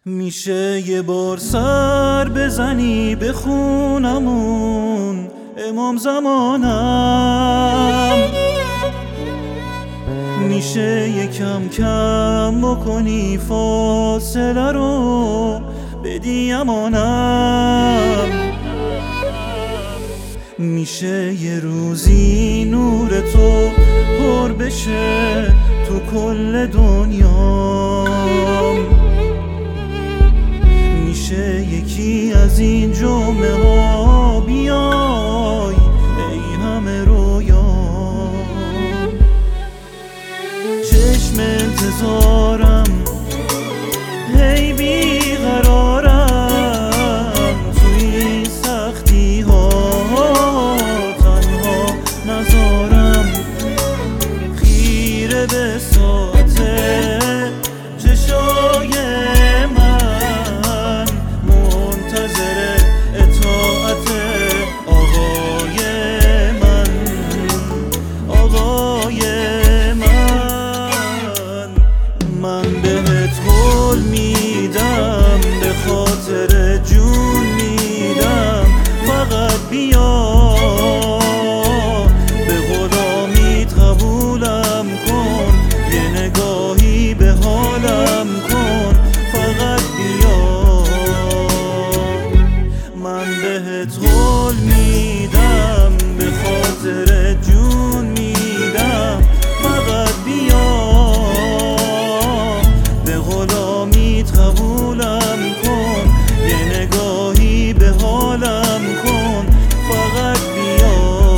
میشه یه بار سر بزنی به خونمون امام زمانم، میشه یه کم کم بکنی فاصله رو بدی امانم، میشه یه روزی نور تو پر بشه تو کل دنیام، میشه یکی از این جمعه ها بیای ای همه رویام، چشم انتظارم هی بیقرارم توی این سختی ها تنها نذارم، خیره به ساعته چشای من منتظر اطاعت آقای من، آقای من بهت قول میدم به خاطر جون میدم فقط بیا به غلامیت قبولم کن، یه نگاهی به حالم کن فقط بیا، من بهت قول میدم به خاطر جون میدم فقط بیا قبولم کن، یه نگاهی به حالم کن فقط بیا.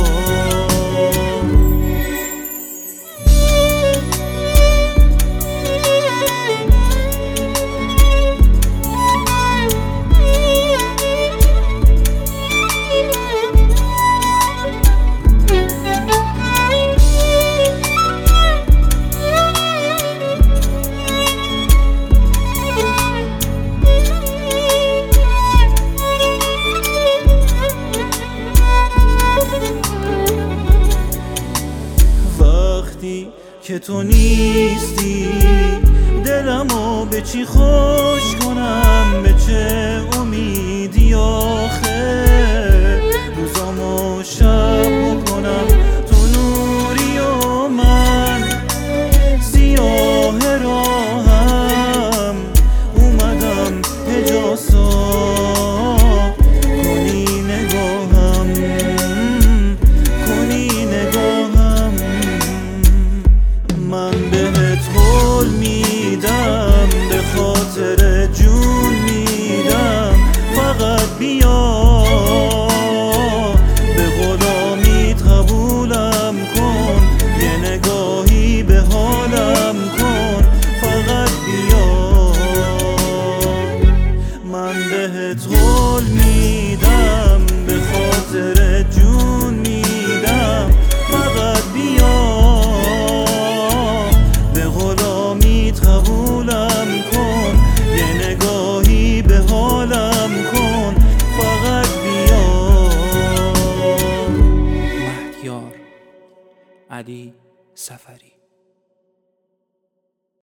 که تو نیستی دلمو به چی خوش کنم، به چه امیدی آخه روزامو شب بکنم، تو نوری و من سیاه راهم اومدم حجاسا کنی نگاهم، کنی نگاهم، من بهت قول میدم به خاطر جون میدم فقط بیا به غلامیت قبولم کن، یه نگاهی به حالم کن فقط بیا، من بهت قول میدم به خاطر جون میدم فقط بیا قبولم کن، یه نگاهی به حالم کن فقط بیا. مهدیار علی سفری.